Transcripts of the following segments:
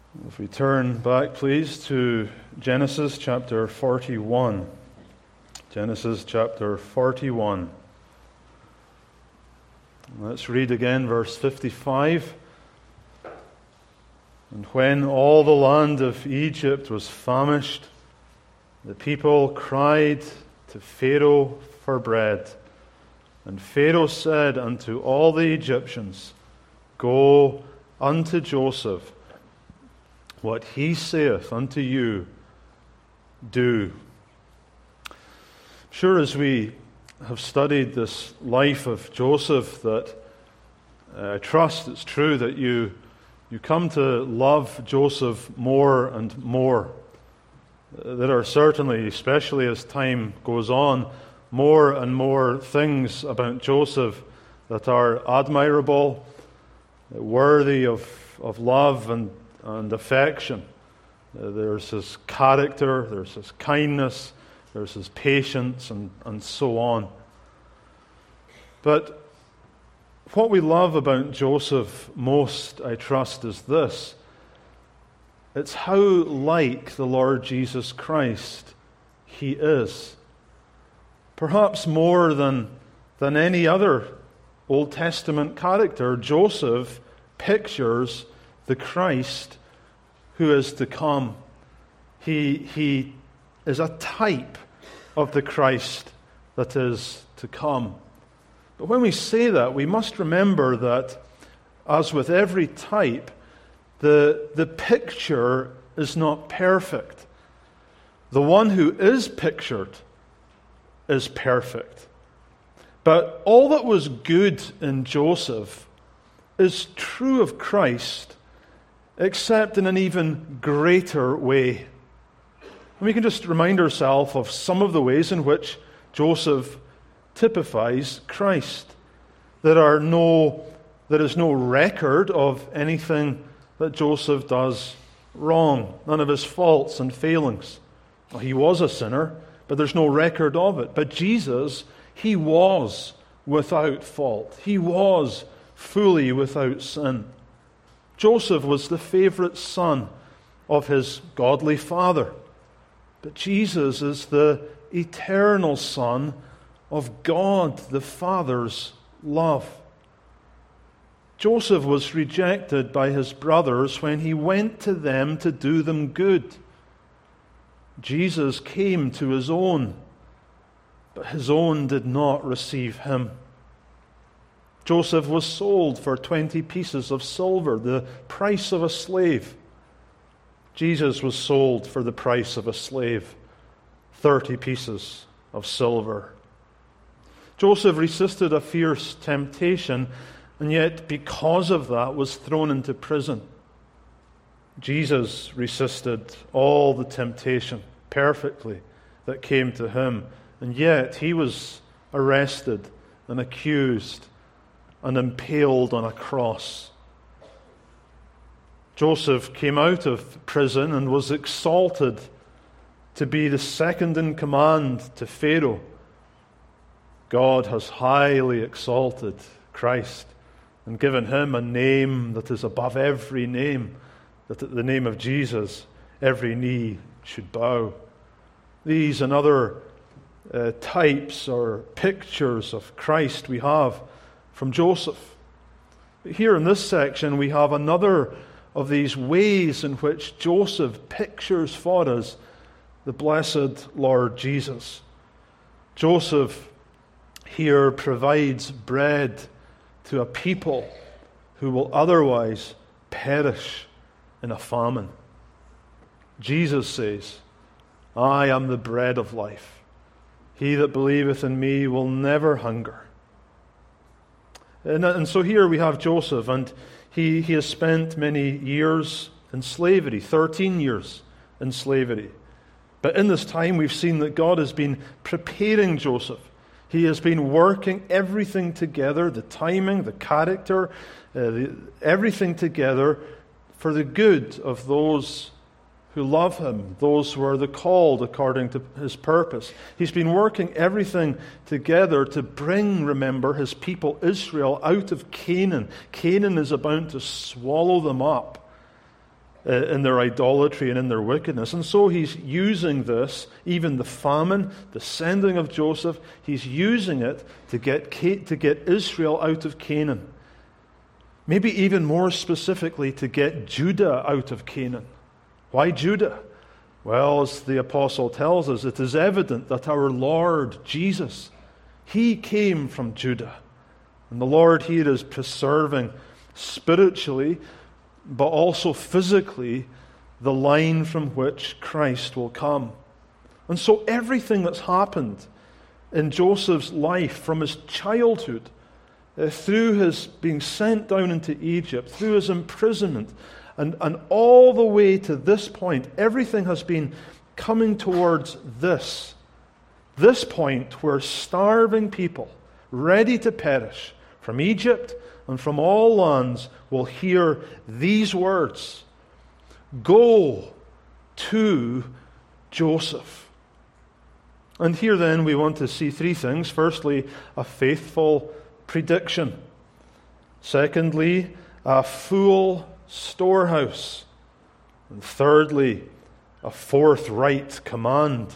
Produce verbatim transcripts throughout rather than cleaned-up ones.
If we turn back, please, to Genesis chapter forty-one. Genesis chapter forty-one. Let's read again verse fifty-five. And when all the land of Egypt was famished, the people cried to Pharaoh for bread. And Pharaoh said unto all the Egyptians, Go unto Joseph, what he saith unto you, do. Sure, as we have studied this life of Joseph, that uh, I trust it's true that you you come to love Joseph more and more. Uh, there are certainly, especially as time goes on, more and more things about Joseph that are admirable, worthy of, of love and and affection. Uh, there's his character, there's his kindness, there's his patience, and, and so on. But what we love about Joseph most, I trust, is this. It's how like the Lord Jesus Christ he is. Perhaps more than, than any other Old Testament character, Joseph pictures the Christ who is to come. He, he is a type of the Christ that is to come. But when we say that, we must remember that, as with every type, the, the picture is not perfect. The one who is pictured is perfect. But all that was good in Joseph is true of Christ, except in an even greater way. And we can just remind ourselves of some of the ways in which Joseph typifies Christ. There are no, there is no record of anything that Joseph does wrong, none of his faults and failings. Well, he was a sinner, but there's no record of it. But Jesus, he was without fault. He was fully without sin. Joseph was the favorite son of his godly father. But Jesus is the eternal Son of God, the Father's love. Joseph was rejected by his brothers when he went to them to do them good. Jesus came to his own, but his own did not receive him. Joseph was sold for twenty pieces of silver, the price of a slave. Jesus was sold for the price of a slave, thirty pieces of silver. Joseph resisted a fierce temptation, and yet because of that was thrown into prison. Jesus resisted all the temptation perfectly that came to him, and yet he was arrested and accused and impaled on a cross. Joseph came out of prison and was exalted to be the second in command to Pharaoh. God has highly exalted Christ and given him a name that is above every name, that at the name of Jesus every knee should bow. These and other uh, types or pictures of Christ we have from Joseph. But here in this section we have another of these ways in which Joseph pictures for us the blessed Lord Jesus. Joseph here provides bread to a people who will otherwise perish in a famine. Jesus says, I am the bread of life. He that believeth in me will never hunger. And, and so here we have Joseph, and he, he has spent many years in slavery, thirteen years in slavery. But in this time we've seen that God has been preparing Joseph. He has been working everything together, the timing, the character, uh, the, everything together for the good of those who love him, those who are the called according to his purpose. He's been working everything together to bring, remember, his people Israel out of Canaan. Canaan is about to swallow them up. uh, in their idolatry and in their wickedness. And so he's using this, even the famine, the sending of Joseph, he's using it to get, to get Israel out of Canaan. Maybe even more specifically, to get Judah out of Canaan. Why Judah? Well, as the apostle tells us, it is evident that our Lord Jesus, he came from Judah. And the Lord here is preserving spiritually, but also physically, the line from which Christ will come. And so everything that's happened in Joseph's life from his childhood, uh, through his being sent down into Egypt, through his imprisonment, and, and all the way to this point, everything has been coming towards this. This point where starving people, ready to perish from Egypt and from all lands, will hear these words: "Go to Joseph." And here then we want to see three things. Firstly, a faithful prediction. Secondly, a full storehouse. And thirdly, a forthright command.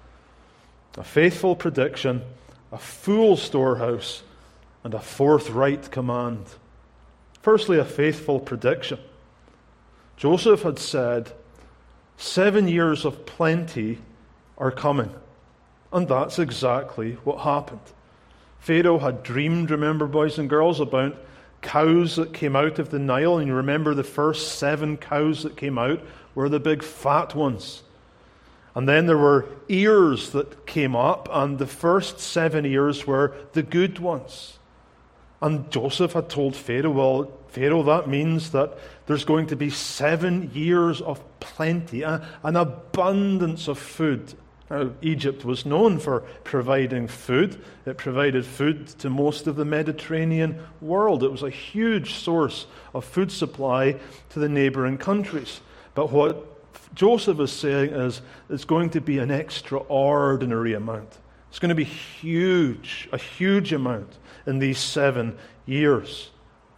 A faithful prediction, a full storehouse, and a forthright command. Firstly, a faithful prediction. Joseph had said, seven years of plenty are coming. And that's exactly what happened. Pharaoh had dreamed, remember, boys and girls, about cows that came out of the Nile. And you remember the first seven cows that came out were the big fat ones. And then there were ears that came up, and the first seven ears were the good ones. And Joseph had told Pharaoh, well, Pharaoh, that means that there's going to be seven years of plenty, an abundance of food. Now, Egypt was known for providing food. It provided food to most of the Mediterranean world. It was a huge source of food supply to the neighboring countries. But what Joseph is saying is it's going to be an extraordinary amount. It's going to be huge, a huge amount in these seven years.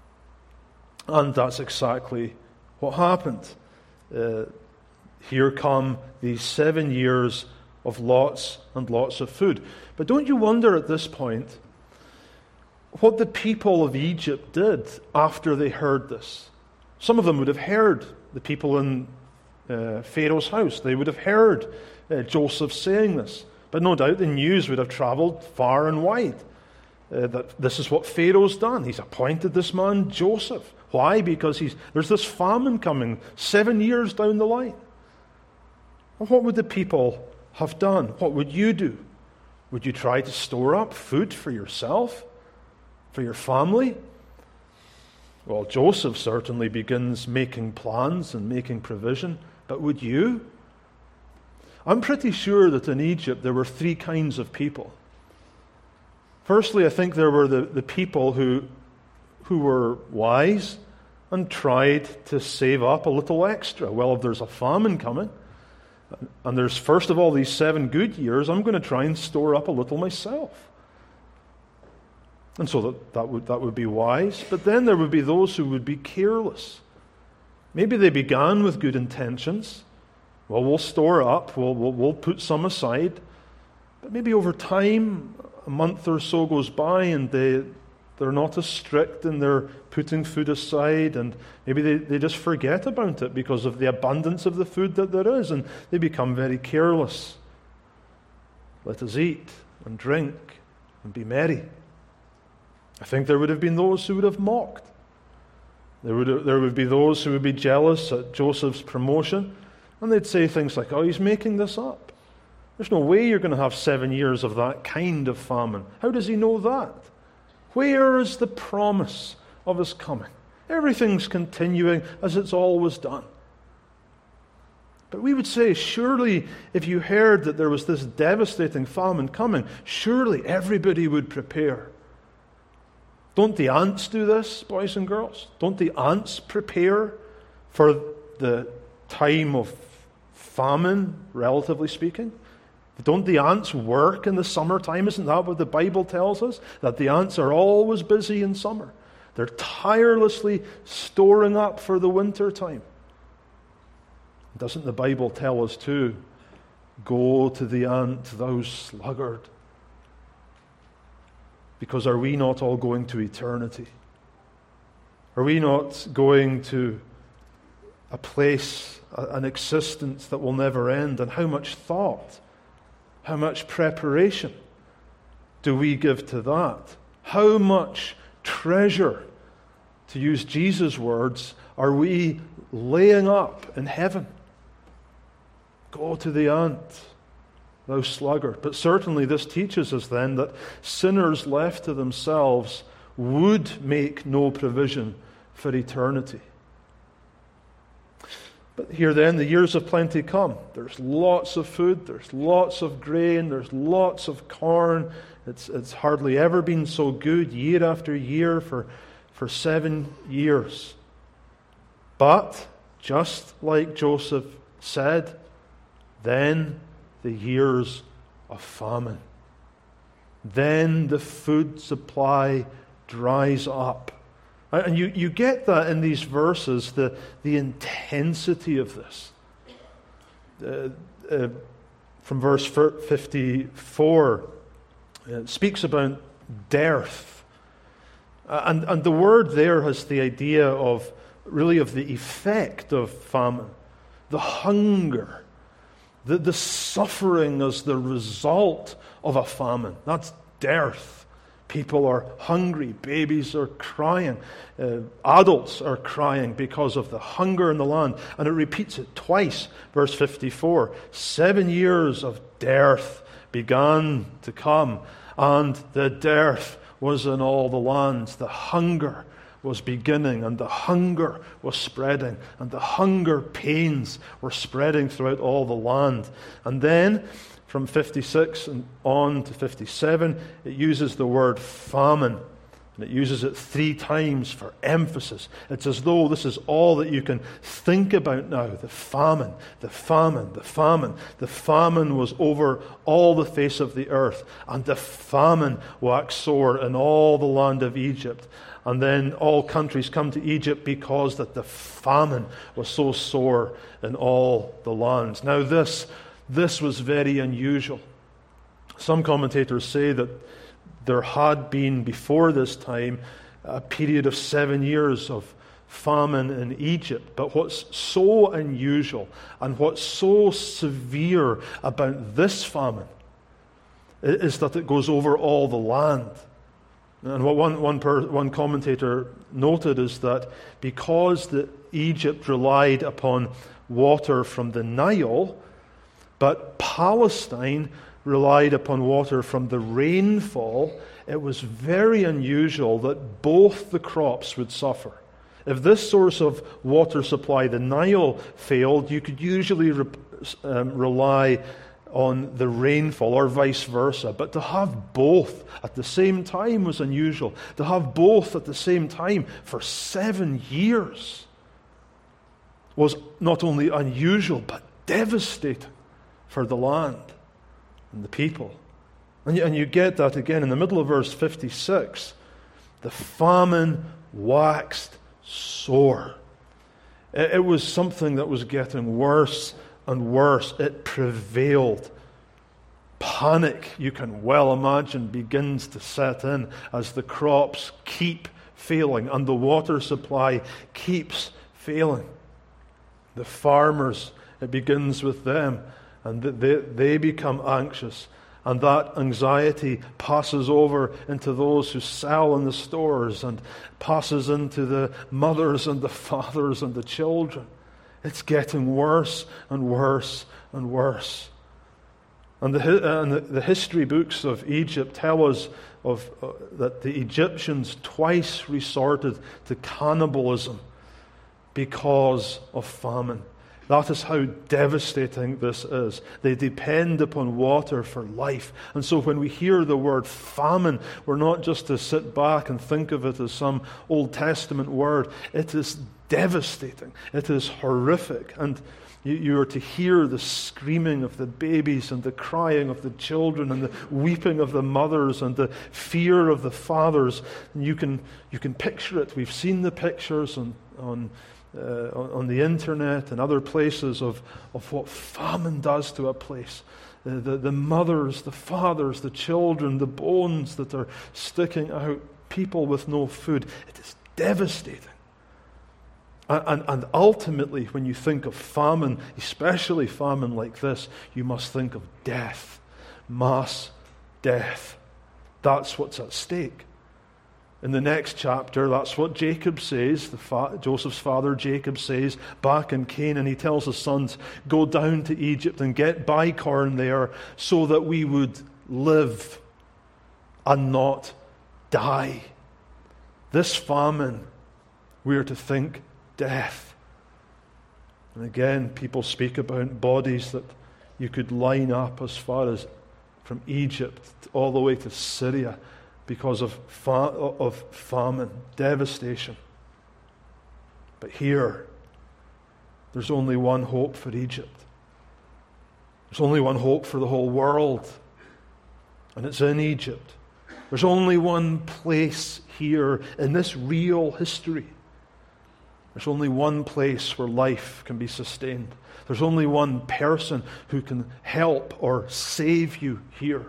And that's exactly what happened. Uh, here come these seven years of lots and lots of food. But don't you wonder at this point what the people of Egypt did after they heard this? Some of them would have heard the people in uh, Pharaoh's house. They would have heard uh, Joseph saying this. But no doubt the news would have traveled far and wide. Uh, that this is what Pharaoh's done. He's appointed this man Joseph. Why? Because he's, there's this famine coming seven years down the line. Well, what would the people have done? What would you do? Would you try to store up food for yourself? For your family? Well, Joseph certainly begins making plans and making provision. But would you? I'm pretty sure that in Egypt there were three kinds of people. Firstly, I think there were the, the people who, who were wise and tried to save up a little extra. Well, if there's a famine coming, and there's first of all these seven good years, I'm going to try and store up a little myself. And so that, that would that would be wise. But then there would be those who would be careless. Maybe they began with good intentions. Well, we'll store up, we'll, we'll, we'll put some aside. But maybe over time, a month or so goes by and they, they're not as strict in their putting food aside, and maybe they, they just forget about it because of the abundance of the food that there is, and they become very careless. Let us eat and drink and be merry. I think there would have been those who would have mocked. There would, have, there would be those who would be jealous at Joseph's promotion, and they'd say things like, oh, he's making this up. There's no way you're going to have seven years of that kind of famine. How does he know that? Where is the promise of his coming? Everything's continuing as it's always done. But we would say, surely if you heard that there was this devastating famine coming, surely everybody would prepare. Don't the ants do this, boys and girls? Don't the ants prepare for the time of famine, relatively speaking? Don't the ants work in the summertime? Isn't that what the Bible tells us? That the ants are always busy in summer. They're tirelessly storing up for the winter time. Doesn't the Bible tell us too, go to the ant, thou sluggard? Because are we not all going to eternity? Are we not going to a place, an existence that will never end? And how much thought, how much preparation do we give to that? How much treasure, to use Jesus' words, are we laying up in heaven? Go to the ant, thou sluggard. But certainly this teaches us then that sinners left to themselves would make no provision for eternity. But here then, the years of plenty come. There's lots of food, there's lots of grain, there's lots of corn. It's, it's hardly ever been so good year after year for, for seven years. But, just like Joseph said, then the years of famine. Then the food supply dries up. And you, you get that in these verses, the, the intensity of this. Uh, uh, from verse fifty-four, it speaks about dearth. Uh, and, and the word there has the idea of, really of the effect of famine. The hunger, the, the suffering as the result of a famine. That's dearth. People are hungry. Babies are crying. Uh, adults are crying because of the hunger in the land. And it repeats it twice. Verse fifty-four. Seven years of dearth began to come, and the dearth was in all the lands. The hunger was beginning, and the hunger was spreading, and the hunger pains were spreading throughout all the land. And then, from fifty-six and on to fifty-seven, it uses the word famine. And it uses it three times for emphasis. It's as though this is all that you can think about now. The famine, the famine, the famine. The famine was over all the face of the earth. And the famine waxed sore in all the land of Egypt. And then all countries come to Egypt because that the famine was so sore in all the lands. Now this This was very unusual. Some commentators say that there had been, before this time, a period of seven years of famine in Egypt. But what's so unusual and what's so severe about this famine is that it goes over all the land. And what one, one, per, one commentator noted is that because the, Egypt relied upon water from the Nile, but Palestine relied upon water from the rainfall, it was very unusual that both the crops would suffer. If this source of water supply, the Nile, failed, you could usually re- um, rely on the rainfall or vice versa. But to have both at the same time was unusual. To have both at the same time for seven years was not only unusual, but devastating for the land and the people. And you, and you get that again in the middle of verse fifty-six. The famine waxed sore. It, it was something that was getting worse and worse. It prevailed. Panic, you can well imagine, begins to set in as the crops keep failing and the water supply keeps failing. The farmers, it begins with them. And they, they become anxious. And that anxiety passes over into those who sell in the stores and passes into the mothers and the fathers and the children. It's getting worse and worse and worse. And the, and the, the history books of Egypt tell us of, uh, that the Egyptians twice resorted to cannibalism because of famine. That is how devastating this is. They depend upon water for life. And so when we hear the word famine, we're not just to sit back and think of it as some Old Testament word. It is devastating. It is horrific. And you, you are to hear the screaming of the babies and the crying of the children and the weeping of the mothers and the fear of the fathers. And you can, you can picture it. We've seen the pictures on, on uh, on, on the internet and other places of, of what famine does to a place. Uh, the, the mothers, the fathers, the children, the bones that are sticking out, people with no food. It is devastating. And, and, and ultimately, when you think of famine, especially famine like this, you must think of death, mass death. That's what's at stake. In the next chapter, that's what Jacob says, the fa- Joseph's father Jacob says back in Canaan. He tells his sons, go down to Egypt and get buy corn there so that we would live and not die. This famine, we are to think death. And again, people speak about bodies that you could line up as far as from Egypt all the way to Syria, because of, fa- of famine, devastation. But here, there's only one hope for Egypt. There's only one hope for the whole world, and it's in Egypt. There's only one place here in this real history. There's only one place where life can be sustained. There's only one person who can help or save you here.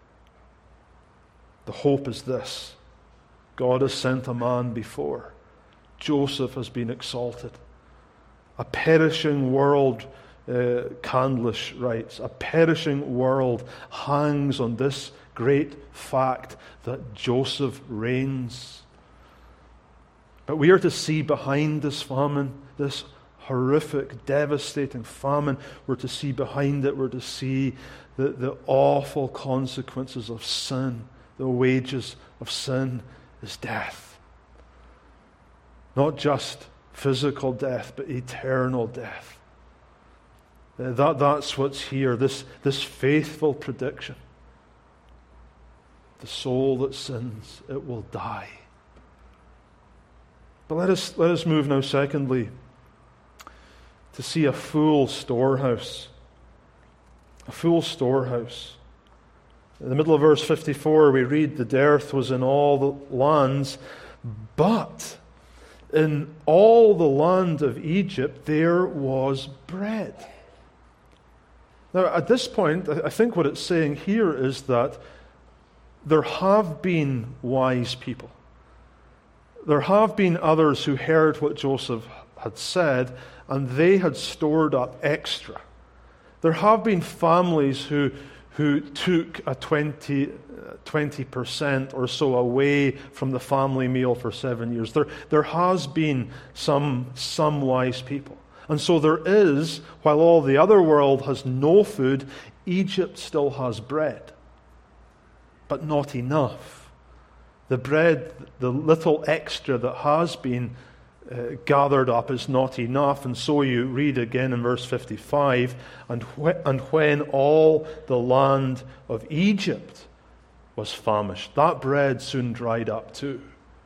The hope is this: God has sent a man before. Joseph has been exalted. A perishing world, uh, Candlish writes, a perishing world hangs on this great fact that Joseph reigns. But we are to see behind this famine, this horrific, devastating famine, we're to see behind it, we're to see the, the awful consequences of sin. The wages of sin is death. Not just physical death, but eternal death. Uh, that, that's what's here, this, this faithful prediction. The soul that sins, it will die. But let us, let us move now, secondly, to see a full storehouse. A full storehouse. In the middle of verse fifty-four, we read, the dearth was in all the lands, but in all the land of Egypt there was bread. Now, at this point, I think what it's saying here is that there have been wise people. There have been others who heard what Joseph had said, and they had stored up extra. There have been families who who took a twenty, twenty percent or so away from the family meal for seven years. There, there has been some, some wise people. And so there is, while all the other world has no food, Egypt still has bread. But not enough. The bread, the little extra that has been Uh, gathered up is not enough. And so you read again in verse fifty-five, and, wh- and when all the land of Egypt was famished, that bread soon dried up too.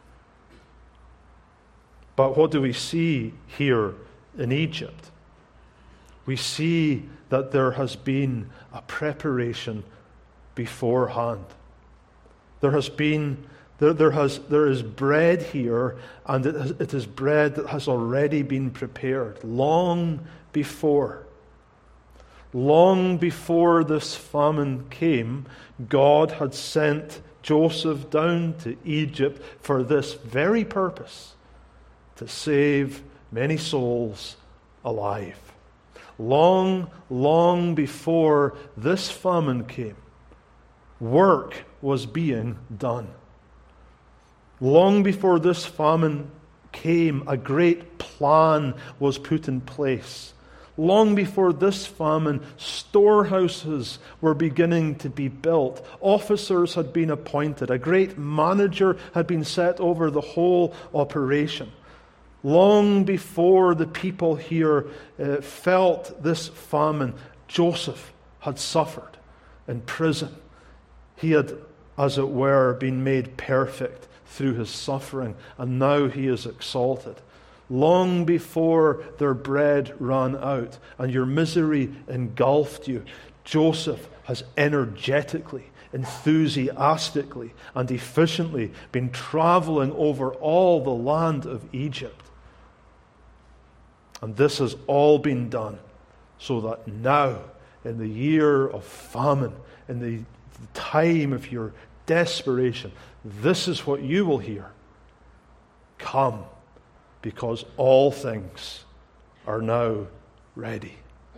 But what do we see here in Egypt? We see that there has been a preparation beforehand. There has been There, there, has, there is bread here, and it is, it is bread that has already been prepared long before. Long before this famine came, God had sent Joseph down to Egypt for this very purpose, to save many souls alive. Long, long before this famine came, work was being done. Long before this famine came, a great plan was put in place. Long before this famine, storehouses were beginning to be built. Officers had been appointed. A great manager had been set over the whole operation. Long before the people here uh, felt this famine, Joseph had suffered in prison. He had, as it were, been made perfect through his suffering, and now he is exalted. Long before their bread ran out and your misery engulfed you, Joseph has energetically, enthusiastically, and efficiently been traveling over all the land of Egypt. And this has all been done so that now, in the year of famine, in the time of your desperation, this is what you will hear. Come, because all things are now ready.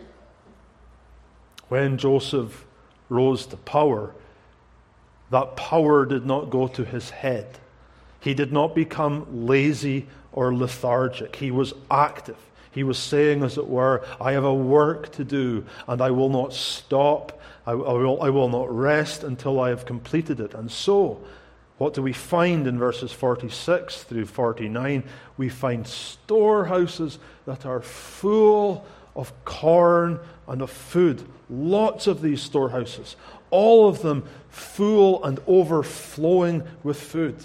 When Joseph rose to power, that power did not go to his head. He did not become lazy or lethargic. He was active. He was saying, as it were, I have a work to do, and I will not stop. I, I, will, I will not rest until I have completed it. And so, what do we find in verses forty-six through forty-nine? We find storehouses that are full of corn and of food. Lots of these storehouses, all of them full and overflowing with food.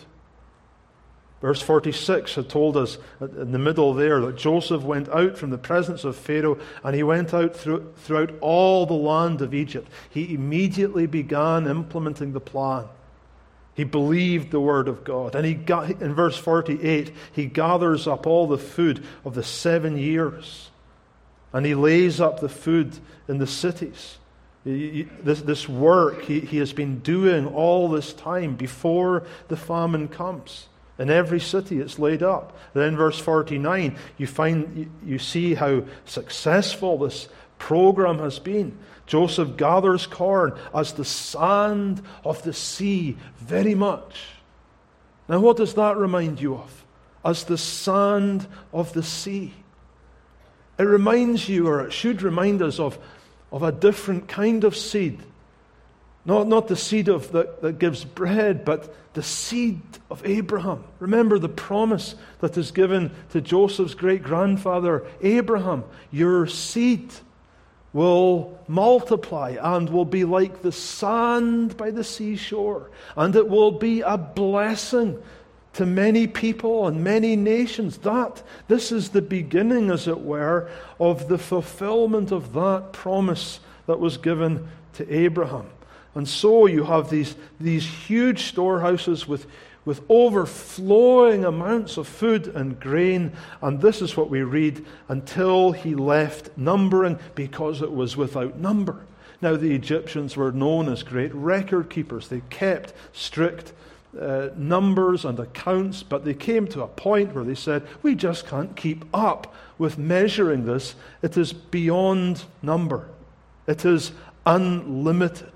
Verse forty-six had told us in the middle there that Joseph went out from the presence of Pharaoh, and he went out through, throughout all the land of Egypt. He immediately began implementing the plan. He believed the word of God. And he got, in verse forty-eight, he gathers up all the food of the seven years. And he lays up the food in the cities. This, this work he, he has been doing all this time before the famine comes. In every city it's laid up. Then verse forty-nine, you find you see how successful this program has been. Joseph gathers corn as the sand of the sea very much. Now what does that remind you of? As the sand of the sea. It reminds you, or it should remind us of, of a different kind of seed. Not, not the seed of that, that gives bread, but the seed of Abraham. Remember the promise that is given to Joseph's great-grandfather Abraham. Your seed will multiply and will be like the sand by the seashore. And it will be a blessing to many people and many nations. That, this is the beginning, as it were, of the fulfillment of that promise that was given to Abraham. And so you have these, these huge storehouses with, with overflowing amounts of food and grain. And this is what we read, until he left numbering, because it was without number. Now the Egyptians were known as great record keepers. They kept strict uh, numbers and accounts, but they came to a point where they said, we just can't keep up with measuring this. It is beyond number. It is unlimited.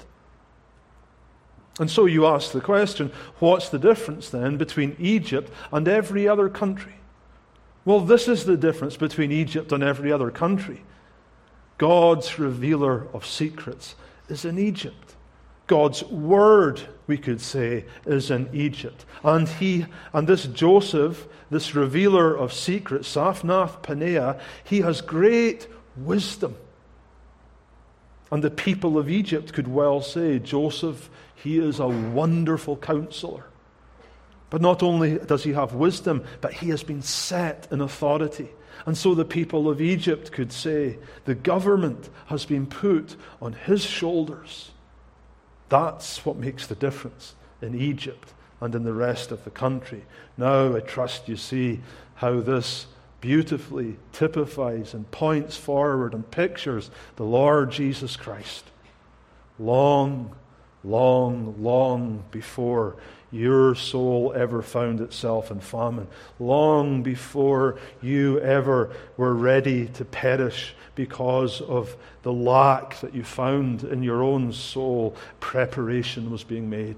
And so you ask the question, what's the difference then between Egypt and every other country? Well, this is the difference between Egypt and every other country. God's revealer of secrets is in Egypt. God's word, we could say, is in Egypt. And he, and this Joseph, this revealer of secrets, Zaphnath Paneah, he has great wisdom. And the people of Egypt could well say, Joseph, he is a wonderful counselor. But not only does he have wisdom, but he has been set in authority. And so the people of Egypt could say, the government has been put on his shoulders. That's what makes the difference in Egypt and in the rest of the country. Now I trust you see how this beautifully typifies and points forward and pictures the Lord Jesus Christ. Long, long, long before your soul ever found itself in famine, long before you ever were ready to perish because of the lack that you found in your own soul, preparation was being made.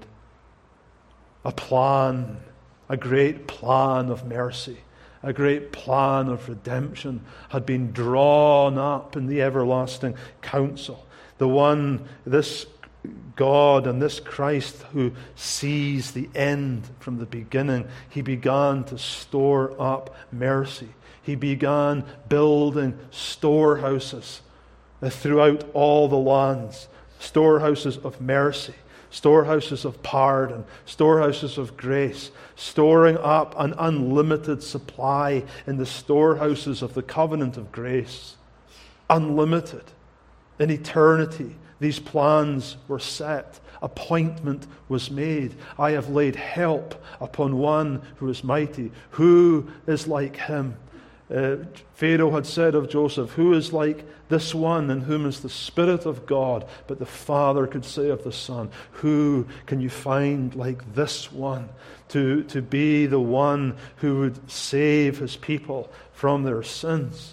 A plan, a great plan of mercy, a great plan of redemption had been drawn up in the everlasting counsel. The one, this God and this Christ who sees the end from the beginning, he began to store up mercy. He began building storehouses throughout all the lands, storehouses of mercy, storehouses of pardon, storehouses of grace, storing up an unlimited supply in the storehouses of the covenant of grace. Unlimited. In eternity, these plans were set. Appointment was made. I have laid help upon one who is mighty. Who is like him? Uh, Pharaoh had said of Joseph, who is like this one in whom is the Spirit of God? But the Father could say of the Son, who can you find like this one to, to be the one who would save his people from their sins?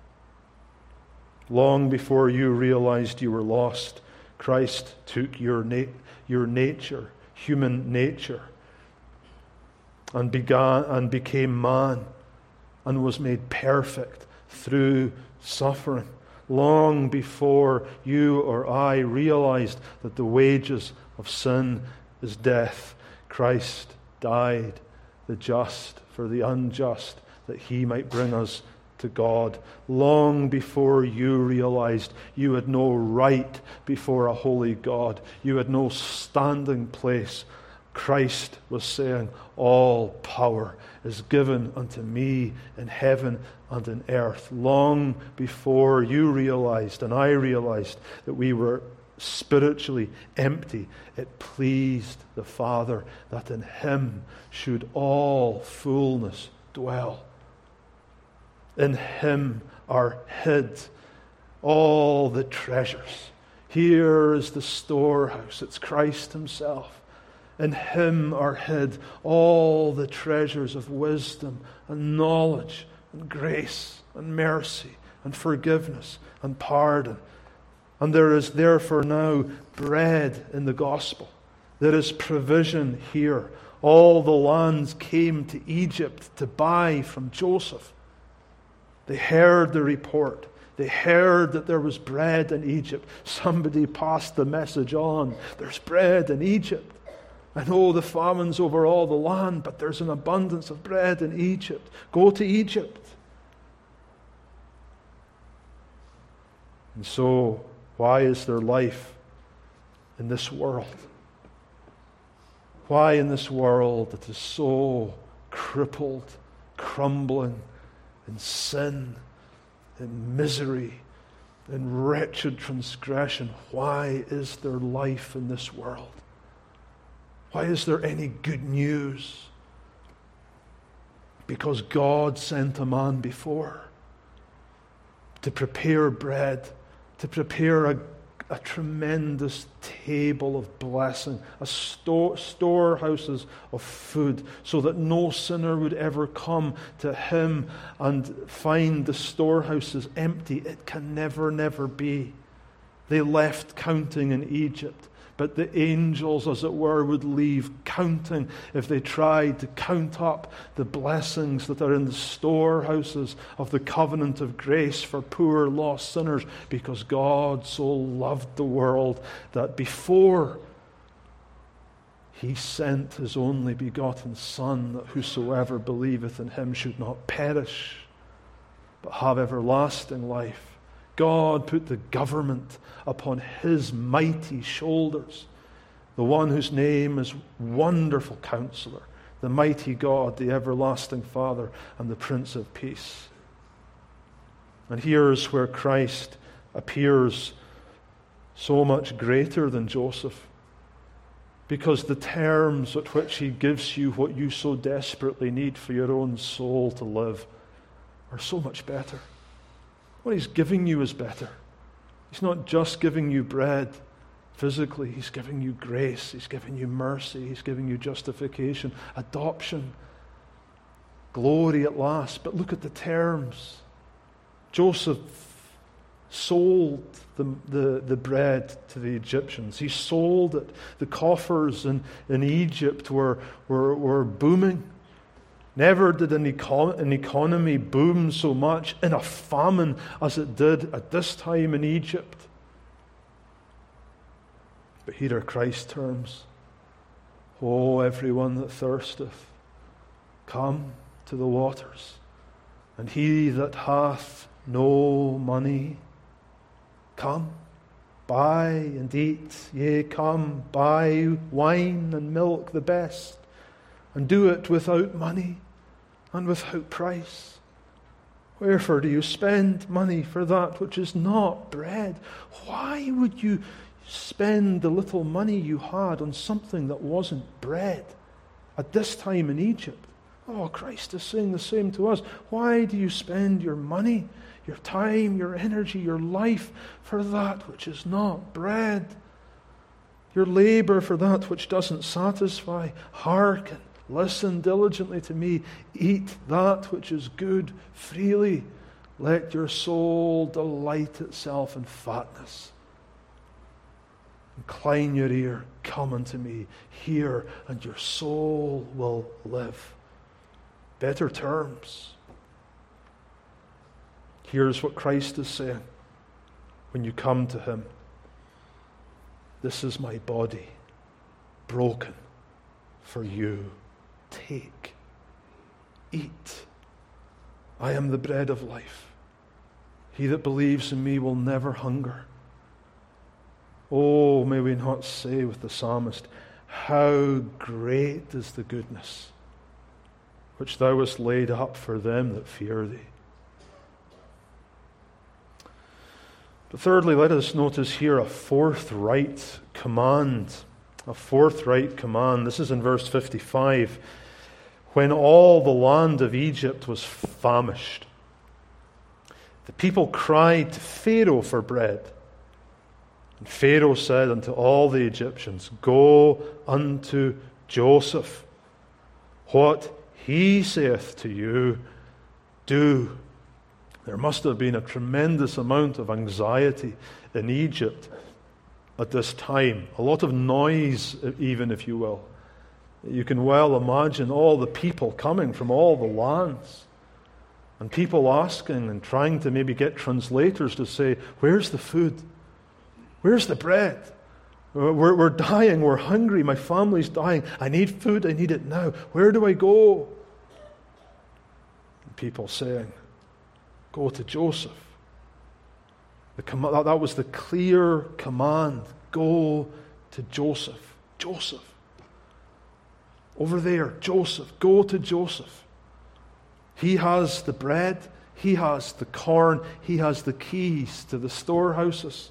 Long before you realized you were lost, Christ took your, na- your nature, human nature, and began and became man, and was made perfect through suffering. Long before you or I realized that the wages of sin is death, Christ died, the just for the unjust, that he might bring us to God. Long before you realized you had no right before a holy God, you had no standing place, Christ was saying, all power is given unto me in heaven and in earth. Long before you realized and I realized that we were spiritually empty, it pleased the Father that in him should all fullness dwell. In him are hid all the treasures. Here is the storehouse. It's Christ himself. In him are hid all the treasures of wisdom and knowledge and grace and mercy and forgiveness and pardon. And there is therefore now bread in the gospel. There is provision here. All the lands came to Egypt to buy from Joseph. They heard the report. They heard that there was bread in Egypt. Somebody passed the message on. There's bread in Egypt. I know the famine's over all the land, but there's an abundance of bread in Egypt. Go to Egypt. And so, why is there life in this world? Why in this world that is so crippled, crumbling, in sin, in misery, in wretched transgression? Why is there life in this world? Why is there any good news? Because God sent a man before to prepare bread, to prepare a, a tremendous table of blessing, a store, storehouses of food, so that no sinner would ever come to him and find the storehouses empty. It can never, never be. They left counting in Egypt, but the angels, as it were, would leave counting if they tried to count up the blessings that are in the storehouses of the covenant of grace for poor lost sinners, because God so loved the world that before he sent his only begotten Son, that whosoever believeth in him should not perish, but have everlasting life. God put the government upon his mighty shoulders, the one whose name is Wonderful Counselor, the mighty God, the everlasting Father, and the Prince of Peace. And here's where Christ appears so much greater than Joseph, because the terms at which he gives you what you so desperately need for your own soul to live are so much better. What he's giving you is better. He's not just giving you bread physically. He's giving you grace. He's giving you mercy. He's giving you justification, adoption, glory at last. But look at the terms. Joseph sold the, the, the bread to the Egyptians. He sold it. The coffers in, in Egypt were, were, were booming. Never did an, econ- an economy boom so much in a famine as it did at this time in Egypt. But here are Christ's terms. Oh, everyone that thirsteth, come to the waters. And he that hath no money, come, buy and eat. Yea, come, buy wine and milk, the best, and do it without money and without price. Wherefore do you spend money for that which is not bread? Why would you spend the little money you had on something that wasn't bread at this time in Egypt? Oh, Christ is saying the same to us. Why do you spend your money, your time, your energy, your life for that which is not bread? Your labor for that which doesn't satisfy? Hearken, listen diligently to me. Eat that which is good freely. Let your soul delight itself in fatness. Incline your ear, come unto me, hear, and your soul will live. Better terms. Here's what Christ is saying when you come to him. This is my body, broken for you. Take, eat. I am the bread of life. He that believes in me will never hunger. Oh, may we not say with the psalmist, how great is the goodness which thou hast laid up for them that fear thee. But thirdly, let us notice here a forthright command. A forthright command. This is in verse fifty-five. When all the land of Egypt was famished, the people cried to Pharaoh for bread. And Pharaoh said unto all the Egyptians, Go unto Joseph. What he saith to you, do. There must have been a tremendous amount of anxiety in Egypt at this time. A lot of noise, even, if you will. You can well imagine all the people coming from all the lands. And people asking and trying to maybe get translators to say, where's the food? Where's the bread? We're, we're dying, we're hungry, my family's dying. I need food, I need it now. Where do I go? And people saying, go to Joseph. The com- that was the clear command. Go to Joseph. Joseph. Over there, Joseph. Go to Joseph. He has the bread. He has the corn. He has the keys to the storehouses.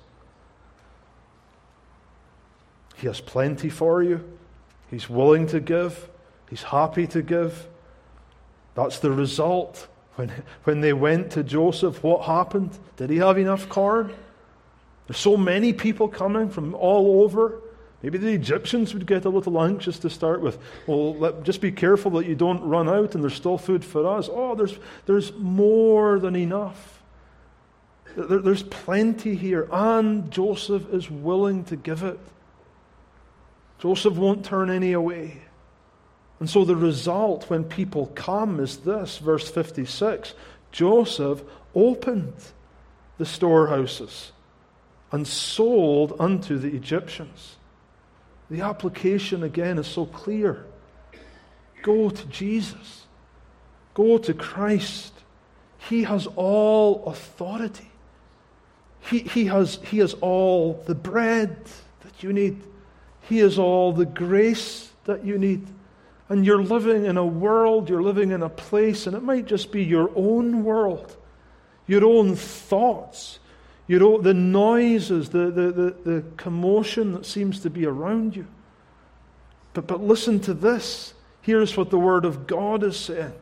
He has plenty for you. He's willing to give. He's happy to give. That's the result. When, when they went to Joseph, what happened? Did he have enough corn? There's so many people coming from all over. Maybe the Egyptians would get a little anxious to start with. Well, let, just be careful that you don't run out and there's still food for us. Oh, there's, there's more than enough. There, there's plenty here. And Joseph is willing to give it. Joseph won't turn any away. And so the result when people come is this, verse fifty-six. Joseph opened the storehouses and sold unto the Egyptians. The application again is so clear. Go to Jesus. Go to Christ. He has all authority. He, he, has, he has all the bread that you need. He has all the grace that you need. And you're living in a world, you're living in a place, and it might just be your own world, your own thoughts, your own, the noises, the, the, the, the commotion that seems to be around you. But, but listen to this. Here's what the Word of God is saying.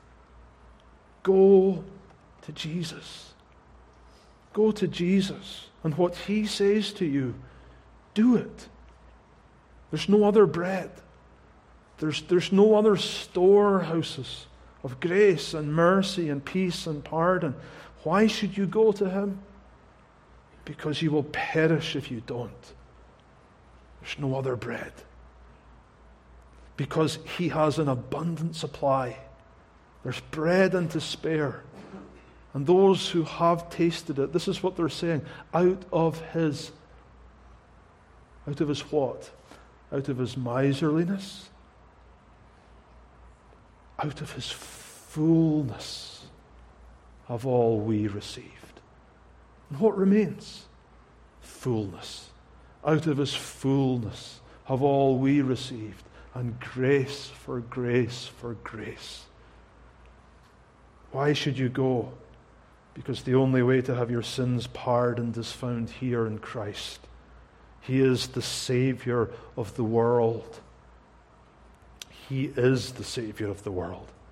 Go to Jesus. Go to Jesus. And what He says to you, do it. There's no other bread. There's, there's no other storehouses of grace and mercy and peace and pardon. Why should you go to Him? Because you will perish if you don't. There's no other bread. Because He has an abundant supply. There's bread and to spare. And those who have tasted it, this is what they're saying, out of His, out of His what? Out of His miserliness, out of His fullness have all we received. And what remains? Fullness. Out of His fullness have all we received. And grace for grace for grace. Why should you go? Because the only way to have your sins pardoned is found here in Christ. He is the Savior of the world. He is the Savior of the world.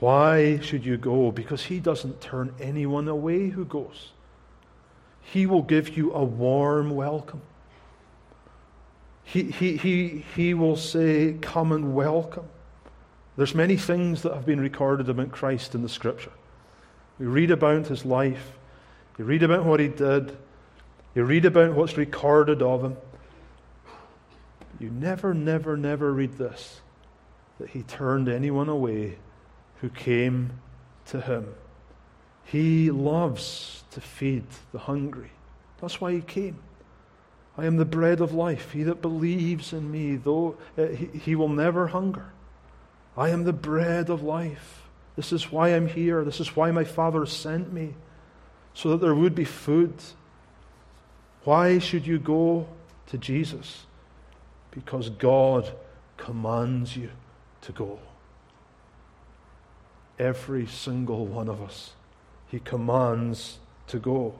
Why should you go? Because he doesn't turn anyone away who goes. He will give you a warm welcome. He, he, he, he will say, come and welcome. There's many things that have been recorded about Christ in the Scripture. We read about his life. You read about what he did. You read about what's recorded of him. You never, never, never read this, that he turned anyone away who came to him. He loves to feed the hungry. That's why he came. I am the bread of life. He that believes in me, though uh, he, he will never hunger. I am the bread of life. This is why I'm here. This is why my Father sent me, so that there would be food. Why should you go to Jesus? Because God commands you to go. Every single one of us, he commands to go.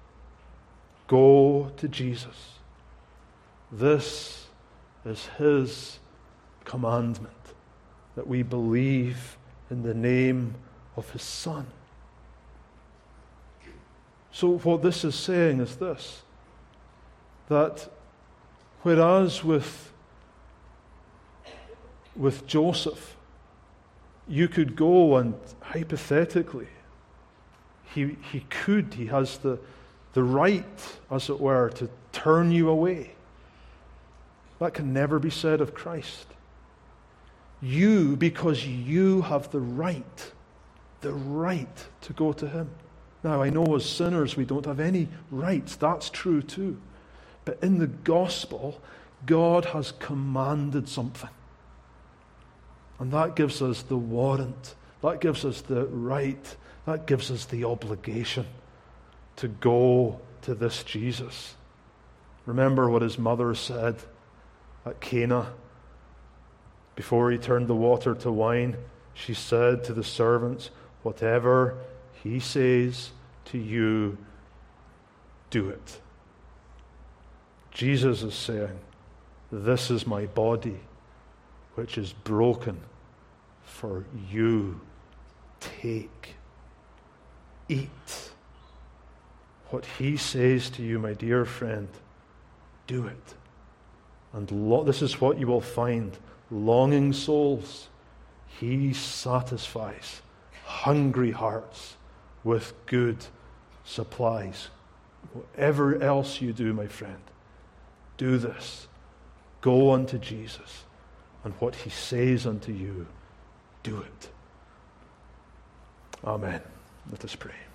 Go to Jesus. This is his commandment, that we believe in the name of his Son. So what this is saying is this, that whereas with, with Joseph, you could go and hypothetically, he, he could, he has the, the right, as it were, to turn you away. That can never be said of Christ. You, because you have the right, the right to go to him. Now, I know as sinners we don't have any rights. That's true too. But in the gospel, God has commanded something. And that gives us the warrant. That gives us the right. That gives us the obligation to go to this Jesus. Remember what his mother said at Cana. Before he turned the water to wine, she said to the servants, whatever he says to you, do it. Jesus is saying, this is my body, which is broken for you. Take, eat. What he says to you, my dear friend, do it. And lo- this is what you will find. Longing souls, he satisfies hungry hearts with good supplies. Whatever else you do, my friend, do this. Go unto Jesus, and what he says unto you, do it. Amen. Let us pray.